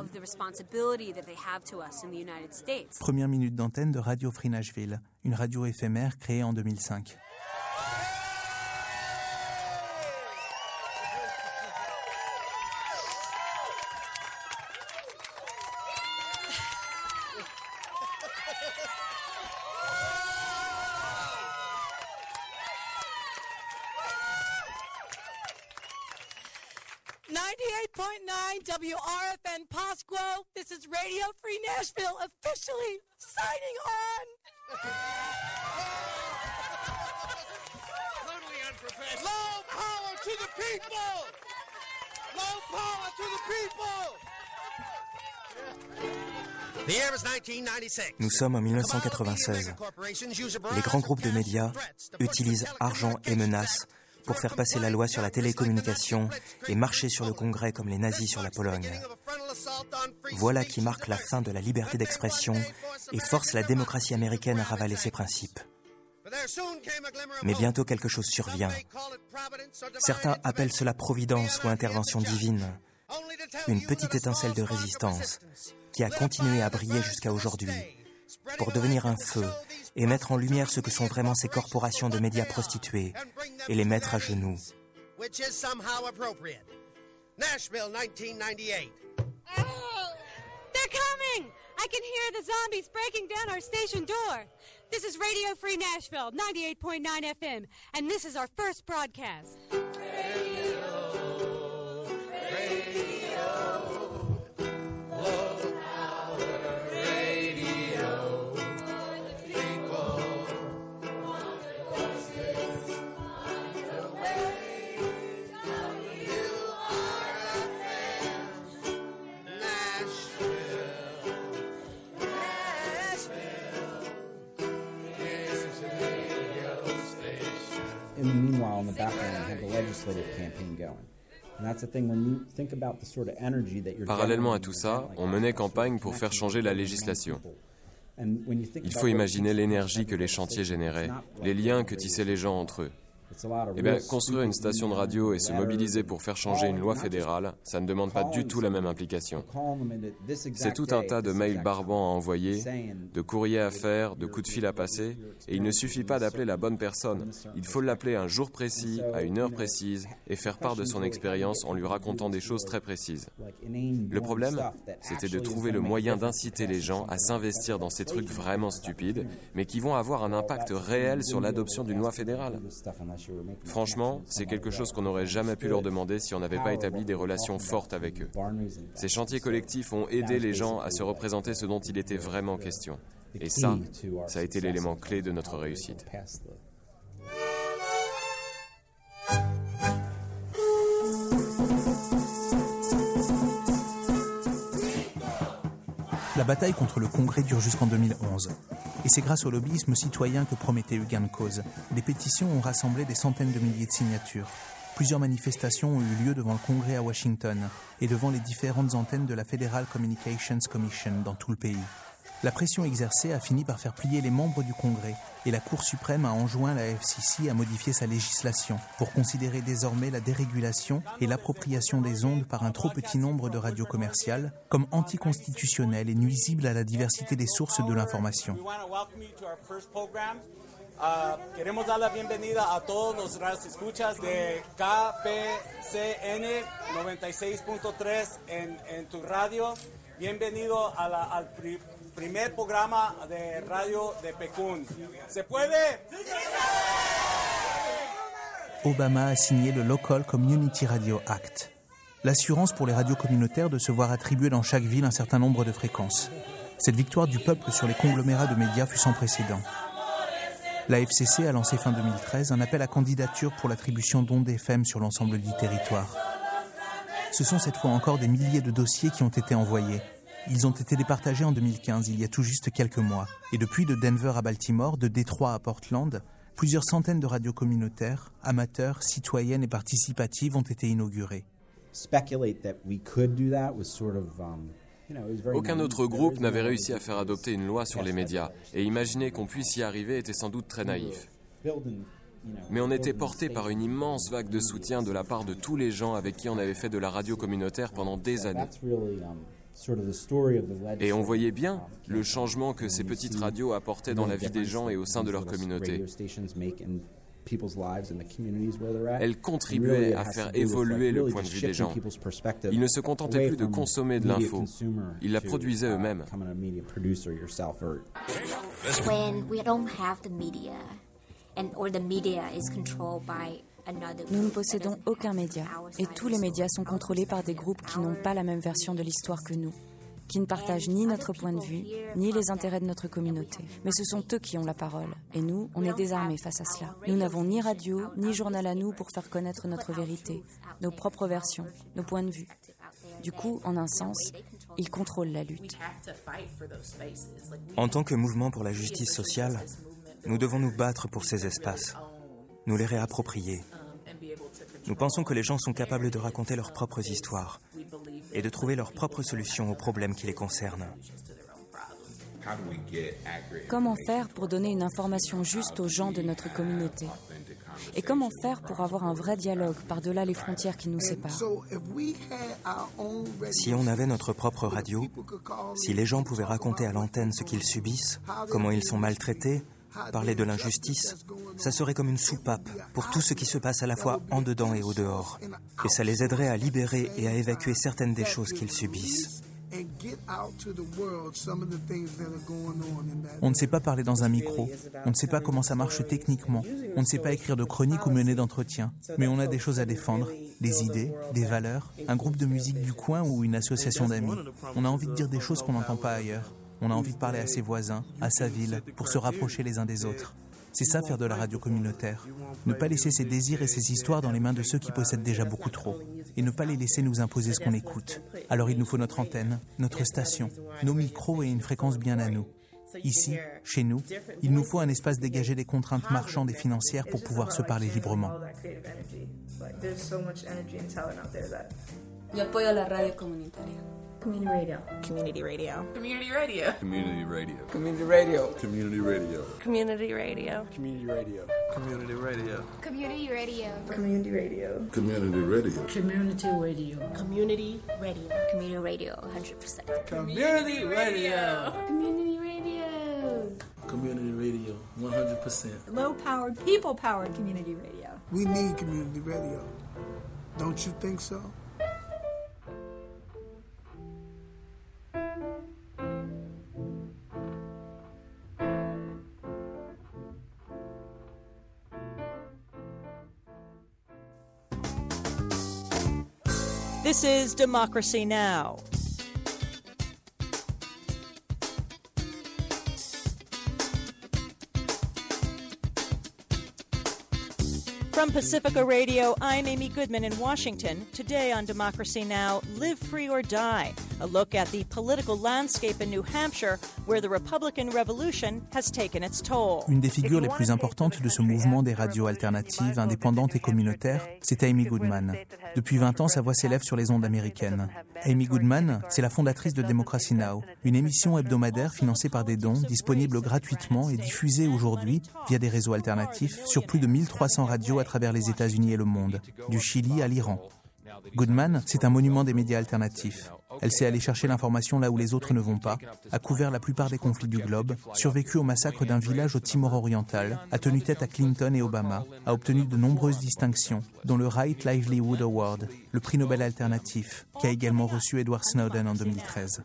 Première minute d'antenne de Radio Free Nashville, une radio éphémère créée en deux mille cinq. ninety-eight point nine W R F N Pasquo. This is Radio Free Nashville officially signing on. Totally unprofessional. Low power to the people. Low power to the people. The year was nineteen ninety-six. Nous sommes en dix-neuf cent quatre-vingt-seize. Les grands groupes de médias utilisent argent et menaces pour faire passer la loi sur la télécommunication et marcher sur le Congrès comme les nazis sur la Pologne. Voilà qui marque la fin de la liberté d'expression et force la démocratie américaine à ravaler ses principes. Mais bientôt quelque chose survient. Certains appellent cela providence ou intervention divine. Une petite étincelle de résistance qui a continué à briller jusqu'à aujourd'hui pour devenir un feu et mettre en lumière ce que sont vraiment ces corporations de médias prostituées et les mettre à genoux. Which is somehow appropriate. Nashville, nineteen ninety-eight. Oh, they're coming! I can hear the zombies breaking down our station door. This is Radio Free Nashville, ninety-eight point nine F M, and this is our first broadcast. Radio, radio, love. Parallèlement à tout ça, on menait campagne pour faire changer la législation. Il faut imaginer l'énergie que les chantiers généraient, les liens que tissaient les gens entre eux. Eh bien, construire une station de radio et se mobiliser pour faire changer une loi fédérale, ça ne demande pas du tout la même implication. C'est tout un tas de mails barbants à envoyer, de courriers à faire, de coups de fil à passer, et il ne suffit pas d'appeler la bonne personne. Il faut l'appeler un jour précis, à une heure précise, et faire part de son expérience en lui racontant des choses très précises. Le problème, c'était de trouver le moyen d'inciter les gens à s'investir dans ces trucs vraiment stupides, mais qui vont avoir un impact réel sur l'adoption d'une loi fédérale. Franchement, c'est quelque chose qu'on n'aurait jamais pu leur demander si on n'avait pas établi des relations fortes avec eux. Ces chantiers collectifs ont aidé les gens à se représenter ce dont il était vraiment question. Et ça, ça a été l'élément clé de notre réussite. La bataille contre le Congrès dure jusqu'en deux mille onze. Et c'est grâce au lobbyisme citoyen que promettait eu gain de cause. Des pétitions ont rassemblé des centaines de milliers de signatures. Plusieurs manifestations ont eu lieu devant le Congrès à Washington et devant les différentes antennes de la Federal Communications Commission dans tout le pays. La pression exercée a fini par faire plier les membres du Congrès et la Cour suprême a enjoint la F C C à modifier sa législation pour considérer désormais la dérégulation et l'appropriation des ondes par un trop petit nombre de radios commerciales comme anticonstitutionnelles et nuisibles à la diversité des sources de l'information. Uh, queremos dar la bienvenida a todos los radioescuchas de K P C N noventa y seis punto tres en, en tu radio. Bienvenido a la, al pri, primer programa de radio de Pekun. ¿Se puede? Obama a signé le Local Community Radio Act, l'assurance pour les radios communautaires de se voir attribuer dans chaque ville un certain nombre de fréquences. Cette victoire du peuple sur les conglomérats de médias fut sans précédent. La F C C a lancé fin deux mille treize un appel à candidature pour l'attribution d'ondes F M sur l'ensemble du territoire. Ce sont cette fois encore des milliers de dossiers qui ont été envoyés. Ils ont été départagés en deux mille quinze, il y a tout juste quelques mois. Et depuis de Denver à Baltimore, de Détroit à Portland, plusieurs centaines de radios communautaires, amateurs, citoyennes et participatives ont été inaugurées. Aucun autre groupe n'avait réussi à faire adopter une loi sur les médias, et imaginer qu'on puisse y arriver était sans doute très naïf. Mais on était porté par une immense vague de soutien de la part de tous les gens avec qui on avait fait de la radio communautaire pendant des années. Et on voyait bien le changement que ces petites radios apportaient dans la vie des gens et au sein de leur communauté. Elles contribuaient à faire évoluer le point de vue des gens. Ils ne se contentaient plus de consommer de l'info, ils la produisaient eux-mêmes. Nous ne possédons aucun média, et tous les médias sont contrôlés par des groupes qui n'ont pas la même version de l'histoire que nous, qui ne partagent ni notre point de vue, ni les intérêts de notre communauté. Mais ce sont eux qui ont la parole, et nous, on est désarmés face à cela. Nous n'avons ni radio, ni journal à nous pour faire connaître notre vérité, nos propres versions, nos points de vue. Du coup, en un sens, ils contrôlent la lutte. En tant que mouvement pour la justice sociale, nous devons nous battre pour ces espaces, nous les réapproprier. Nous pensons que les gens sont capables de raconter leurs propres histoires et de trouver leurs propres solutions aux problèmes qui les concernent. Comment faire pour donner une information juste aux gens de notre communauté ? Et comment faire pour avoir un vrai dialogue par-delà les frontières qui nous séparent ? Si on avait notre propre radio, si les gens pouvaient raconter à l'antenne ce qu'ils subissent, comment ils sont maltraités, parler de l'injustice, ça serait comme une soupape pour tout ce qui se passe à la fois en dedans et au dehors. Et ça les aiderait à libérer et à évacuer certaines des choses qu'ils subissent. On ne sait pas parler dans un micro, on ne sait pas comment ça marche techniquement, on ne sait pas écrire de chroniques ou mener d'entretien, mais on a des choses à défendre, des idées, des valeurs, un groupe de musique du coin ou une association d'amis. On a envie de dire des choses qu'on n'entend pas ailleurs. On a envie de parler à ses voisins, à sa ville, pour se rapprocher les uns des autres. C'est ça faire de la radio communautaire. Ne pas laisser ses désirs et ses histoires dans les mains de ceux qui possèdent déjà beaucoup trop. Et ne pas les laisser nous imposer ce qu'on écoute. Alors il nous faut notre antenne, notre station, nos micros et une fréquence bien à nous. Ici, chez nous, il nous faut un espace dégagé des contraintes marchandes et financières pour pouvoir se parler librement. Yo apoyo la radio comunitaria. Community radio. Community radio. Community radio. Community radio. Community radio. Community radio. Community radio. Community radio. Community radio. Community radio. Community radio. Community radio. Community radio. Community radio. Community radio, one hundred percent. Community radio. Community radio. Community radio, one hundred percent. Low-powered, people-powered community radio. We need community radio. Don't you think so? This is Democracy Now! From Pacifica Radio, I'm Amy Goodman in Washington. Today on Democracy Now!, Live Free or Die, a look at the political landscape in New Hampshire, where the Republican Revolution has taken its toll. Une des figures les plus importantes de ce mouvement des radios alternatives, indépendantes et communautaires, c'est Amy Goodman. Depuis vingt ans, sa voix s'élève sur les ondes américaines. Amy Goodman, c'est la fondatrice de Democracy Now!, une émission hebdomadaire financée par des dons, disponible gratuitement et diffusée aujourd'hui via des réseaux alternatifs sur plus de mille trois cents radios à travers les États-Unis et le monde, du Chili à l'Iran. Goodman, c'est un monument des médias alternatifs. Elle sait aller chercher l'information là où les autres ne vont pas, a couvert la plupart des conflits du globe, survécu au massacre d'un village au Timor oriental, a tenu tête à Clinton et Obama, a obtenu de nombreuses distinctions, dont le Right Livelihood Award, le prix Nobel alternatif, qui a également reçu Edward Snowden en deux mille treize.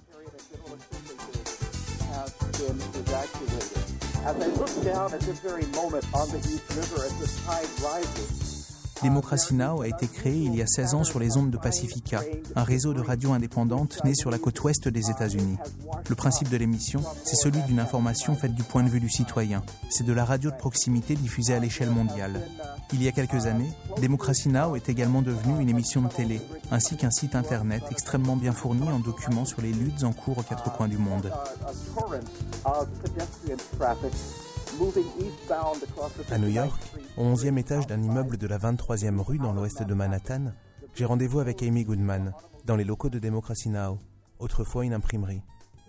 Democracy Now! A été créé il y a seize ans sur les ondes de Pacifica, un réseau de radios indépendantes né sur la côte ouest des États-Unis. Le principe de l'émission, c'est celui d'une information faite du point de vue du citoyen. C'est de la radio de proximité diffusée à l'échelle mondiale. Il y a quelques années, Democracy Now! Est également devenue une émission de télé, ainsi qu'un site internet extrêmement bien fourni en documents sur les luttes en cours aux quatre coins du monde. À New York, au onzième étage d'un immeuble de la vingt-troisième rue dans l'ouest de Manhattan, j'ai rendez-vous avec Amy Goodman, dans les locaux de Democracy Now!, autrefois une imprimerie.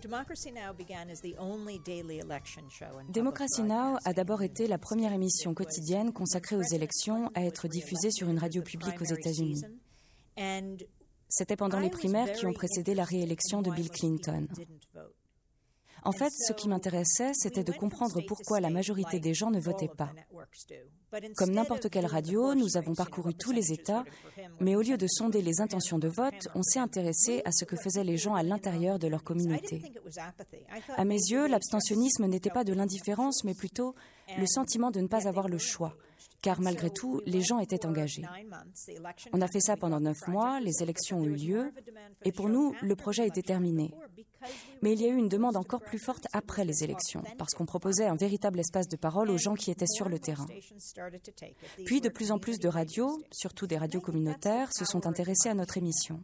Democracy Now! A d'abord été la première émission quotidienne consacrée aux élections à être diffusée sur une radio publique aux États-Unis. C'était pendant les primaires qui ont précédé la réélection de Bill Clinton. En fait, ce qui m'intéressait, c'était de comprendre pourquoi la majorité des gens ne votaient pas. Comme n'importe quelle radio, nous avons parcouru tous les États, mais au lieu de sonder les intentions de vote, on s'est intéressé à ce que faisaient les gens à l'intérieur de leur communauté. À mes yeux, l'abstentionnisme n'était pas de l'indifférence, mais plutôt le sentiment de ne pas avoir le choix, car malgré tout, les gens étaient engagés. On a fait ça pendant neuf mois, les élections ont eu lieu, et pour nous, le projet était terminé. Mais il y a eu une demande encore plus forte après les élections, parce qu'on proposait un véritable espace de parole aux gens qui étaient sur le terrain. Puis de plus en plus de radios, surtout des radios communautaires, se sont intéressées à notre émission.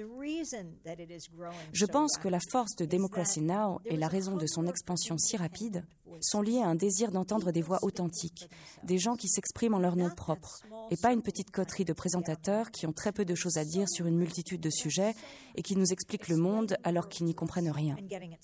Je pense que la force de Democracy Now! Et la raison de son expansion si rapide sont liées à un désir d'entendre des voix authentiques, des gens qui s'expriment en leur nom propre, et pas une petite coterie de présentateurs qui ont très peu de choses à dire sur une multitude de sujets et qui nous expliquent le monde alors qu'ils n'y comprennent rien.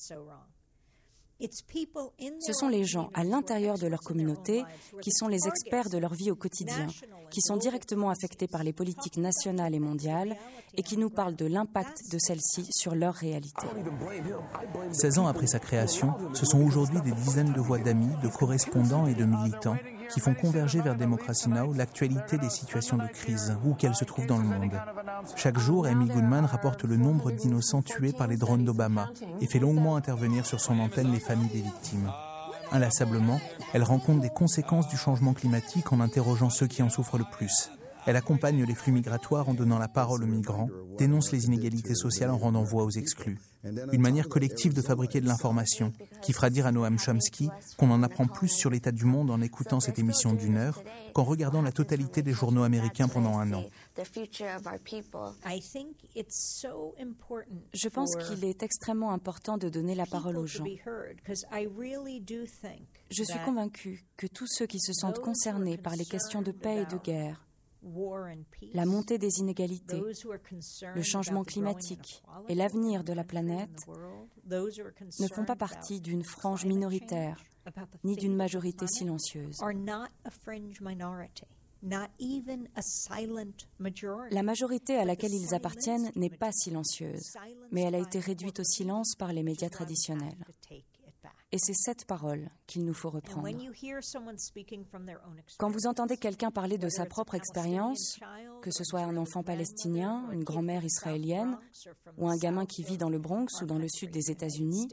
Ce sont les gens à l'intérieur de leur communauté qui sont les experts de leur vie au quotidien, qui sont directement affectés par les politiques nationales et mondiales et qui nous parlent de l'impact de celles-ci sur leur réalité. seize ans après sa création, ce sont aujourd'hui des dizaines de voix d'amis, de correspondants et de militants qui font converger vers Democracy Now! L'actualité des situations de crise, où qu'elles se trouvent dans le monde. Chaque jour, Amy Goodman rapporte le nombre d'innocents tués par les drones d'Obama et fait longuement intervenir sur son antenne les familles des victimes. Inlassablement, elle rend compte des conséquences du changement climatique en interrogeant ceux qui en souffrent le plus. Elle accompagne les flux migratoires en donnant la parole aux migrants, dénonce les inégalités sociales en rendant voix aux exclus. Une manière collective de fabriquer de l'information qui fera dire à Noam Chomsky qu'on en apprend plus sur l'état du monde en écoutant cette émission d'une heure qu'en regardant la totalité des journaux américains pendant un an. Je pense qu'il est extrêmement important de donner la parole aux gens. Je suis convaincue que tous ceux qui se sentent concernés par les questions de paix et de guerre, la montée des inégalités, le changement climatique et l'avenir de la planète ne font pas partie d'une frange minoritaire ni d'une majorité silencieuse. La majorité à laquelle ils appartiennent n'est pas silencieuse, mais elle a été réduite au silence par les médias traditionnels. Et c'est cette parole qu'il nous faut reprendre. Quand vous entendez quelqu'un parler de sa propre expérience, que ce soit un enfant palestinien, une grand-mère israélienne, ou un gamin qui vit dans le Bronx ou dans le sud des États-Unis,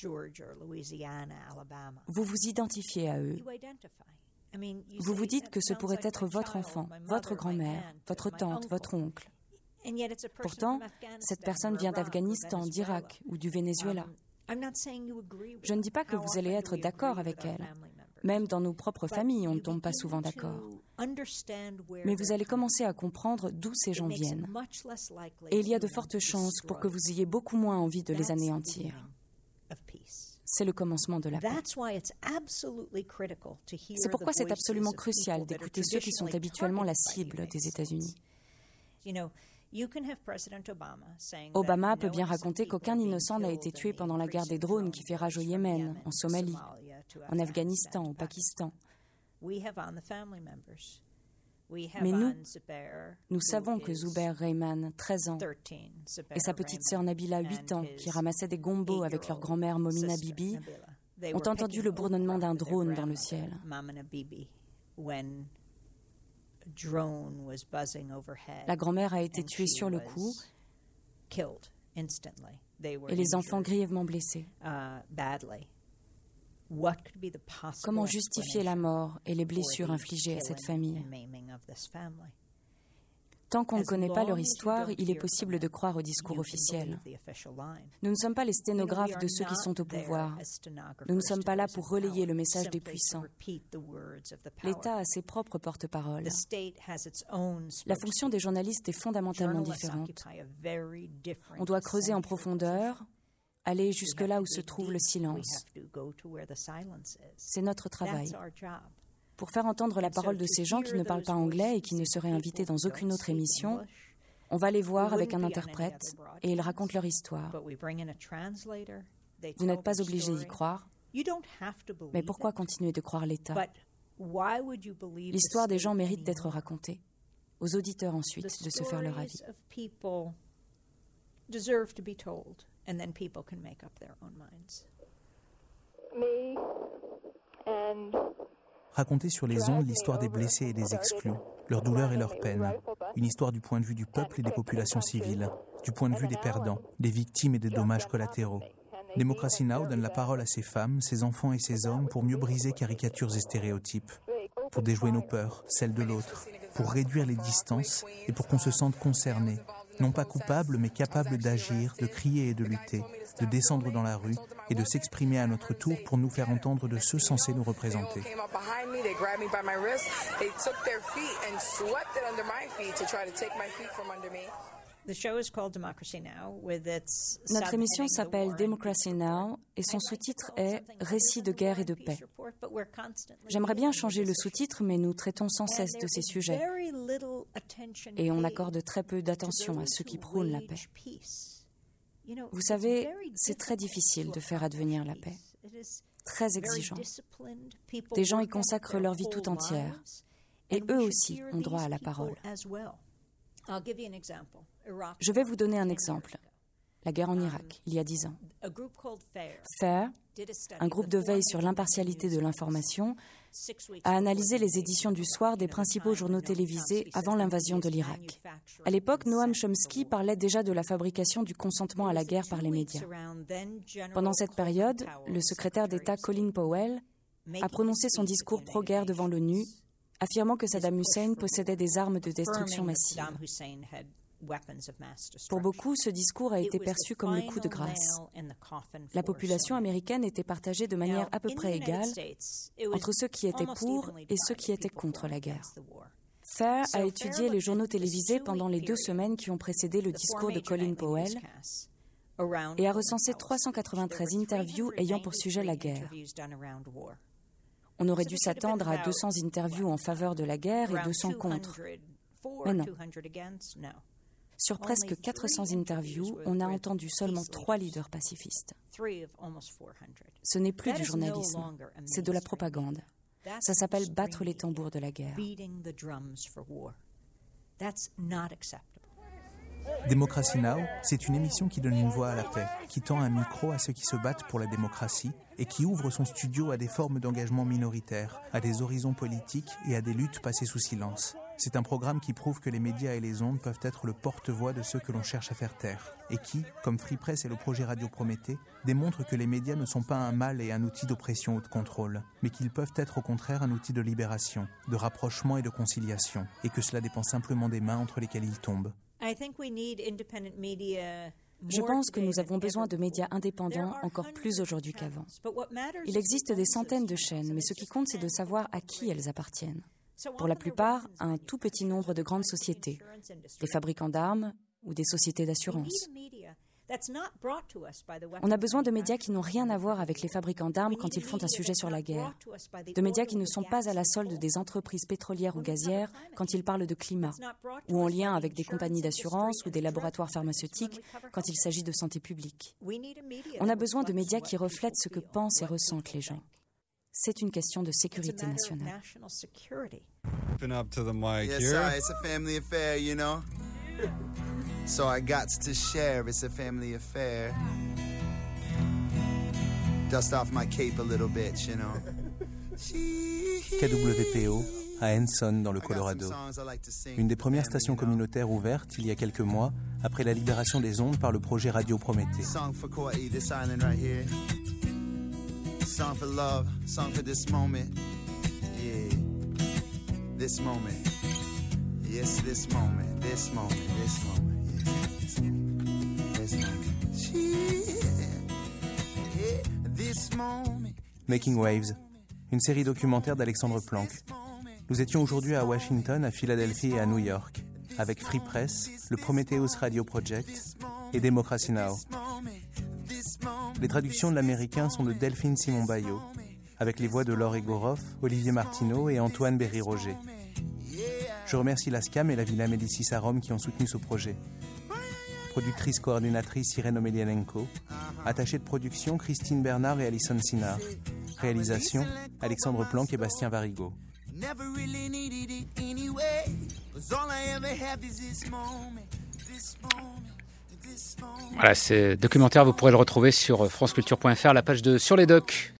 vous vous identifiez à eux. Vous vous dites que ce pourrait être votre enfant, votre grand-mère, votre tante, votre oncle. Pourtant, cette personne vient d'Afghanistan, d'Irak ou du Venezuela. Je ne dis pas que vous allez être d'accord avec elle. Même dans nos propres familles, on ne tombe pas souvent d'accord. Mais vous allez commencer à comprendre d'où ces gens viennent. Et il y a de fortes chances pour que vous ayez beaucoup moins envie de les anéantir. C'est le commencement de la paix. C'est pourquoi c'est absolument crucial d'écouter ceux qui sont habituellement la cible des États-Unis. Obama peut bien raconter qu'aucun innocent n'a été tué pendant la guerre des drones qui fait rage au Yémen, en Somalie, en Afghanistan, au Pakistan. Mais nous, nous savons que Zubair Rehman, treize ans, et sa petite sœur Nabila, huit ans, qui ramassaient des gombos avec leur grand-mère Momina Bibi, ont entendu le bourdonnement d'un drone dans le ciel. La grand-mère a été tuée sur le coup et les enfants grièvement blessés. Comment justifier la mort et les blessures infligées à cette famille? Tant qu'on ne connaît pas leur histoire, il est possible de croire au discours officiel. Nous ne sommes pas les sténographes de ceux qui sont au pouvoir. Nous ne sommes pas là pour relayer le message des puissants. L'État a ses propres porte-paroles. La fonction des journalistes est fondamentalement différente. On doit creuser en profondeur, aller jusque là où se trouve le silence. C'est notre travail. Pour faire entendre la parole de ces gens qui ne parlent pas anglais et qui ne seraient invités dans aucune autre émission, on va les voir avec un interprète et ils racontent leur histoire. Vous n'êtes pas obligé d'y croire, mais pourquoi continuer de croire l'État? L'histoire des gens mérite d'être racontée. Aux auditeurs ensuite de se faire leur avis. Raconter sur les ondes l'histoire des blessés et des exclus, leurs douleurs et leurs peines. Une histoire du point de vue du peuple et des populations civiles, du point de vue des perdants, des victimes et des dommages collatéraux. Democracy Now! Donne la parole à ces femmes, ces enfants et ces hommes pour mieux briser caricatures et stéréotypes, pour déjouer nos peurs, celles de l'autre, pour réduire les distances et pour qu'on se sente concerné, non pas coupable mais capable d'agir, de crier et de lutter, de descendre dans la rue et de s'exprimer à notre tour pour nous faire entendre de ceux censés nous représenter. Notre émission s'appelle Democracy Now! Et son sous-titre est « Récits de guerre et de paix ». J'aimerais bien changer le sous-titre, mais nous traitons sans cesse de ces sujets. Et on accorde très peu d'attention à ceux qui prônent la paix. Vous savez, c'est très difficile de faire advenir la paix. Très exigeant. Des gens y consacrent leur vie tout entière. Et eux aussi ont droit à la parole. Je vais vous donner un exemple. La guerre en Irak, il y a dix ans. FAIR, un groupe de veille sur l'impartialité de l'information, a analysé les éditions du soir des principaux journaux télévisés avant l'invasion de l'Irak. À l'époque, Noam Chomsky parlait déjà de la fabrication du consentement à la guerre par les médias. Pendant cette période, le secrétaire d'État Colin Powell a prononcé son discours pro-guerre devant l'ONU, affirmant que Saddam Hussein possédait des armes de destruction massive. Pour beaucoup, ce discours a été perçu comme le coup de grâce. La population américaine était partagée de manière à peu près égale entre ceux qui étaient pour et ceux qui étaient contre la guerre. Fair a étudié les journaux télévisés pendant les deux semaines qui ont précédé le discours de Colin Powell et a recensé trois cent quatre-vingt-treize interviews ayant pour sujet la guerre. On aurait dû s'attendre à deux cents interviews en faveur de la guerre et deux cents contre. Mais non. Sur presque quatre cents interviews, on a entendu seulement trois leaders pacifistes. Ce n'est plus du journalisme, c'est de la propagande. Ça s'appelle battre les tambours de la guerre. Democracy Now!, c'est une émission qui donne une voix à la paix, qui tend un micro à ceux qui se battent pour la démocratie et qui ouvre son studio à des formes d'engagement minoritaires, à des horizons politiques et à des luttes passées sous silence. C'est un programme qui prouve que les médias et les ondes peuvent être le porte-voix de ceux que l'on cherche à faire taire et qui, comme Free Press et le projet Radio Prométhée, démontre que les médias ne sont pas un mal et un outil d'oppression ou de contrôle, mais qu'ils peuvent être au contraire un outil de libération, de rapprochement et de conciliation, et que cela dépend simplement des mains entre lesquelles ils tombent. Je pense que nous avons besoin de médias indépendants encore plus aujourd'hui qu'avant. Il existe des centaines de chaînes, mais ce qui compte, c'est de savoir à qui elles appartiennent. Pour la plupart, à un tout petit nombre de grandes sociétés, des fabricants d'armes ou des sociétés d'assurance. On a besoin de médias qui n'ont rien à voir avec les fabricants d'armes quand ils font un sujet sur la guerre, de médias qui ne sont pas à la solde des entreprises pétrolières ou gazières quand ils parlent de climat, ou en lien avec des compagnies d'assurance ou des laboratoires pharmaceutiques quand il s'agit de santé publique. On a besoin de médias qui reflètent ce que pensent et ressentent les gens. C'est une question de sécurité nationale. Open up to the mic yes, here. Sorry, it's a family affair, you know. So I got to share. It's a family affair. Dust off my cape a little bit, you know. K W P O à Enson dans le Colorado. Une des premières stations communautaires ouvertes il y a quelques mois après la libération des ondes par le projet Radio Prométhée. Song for Courtney, this island right here. Song for love, song for this moment. Yeah. This moment. Yes, this moment. This moment. This moment. Yes. This moment. Yeah. This moment. Making Waves, une série documentaire d'Alexandre Planck. Nous étions aujourd'hui à Washington, à Philadelphie et à New York, avec Free Press, le Prometheus Radio Project et Democracy Now! Les traductions de l'américain sont de Delphine Simon-Bayot, avec les voix de Laure Egoroff, Olivier Martineau et Antoine Berry-Roger. Je remercie la SCAM et la Villa Médicis à Rome qui ont soutenu ce projet. Productrice coordinatrice Irène Omelianenko, attachée de production Christine Bernard et Alison Sinard. Réalisation Alexandre Planck et Bastien Varigo. Voilà, ce documentaire, vous pourrez le retrouver sur franceculture point f r, la page de Sur les docs.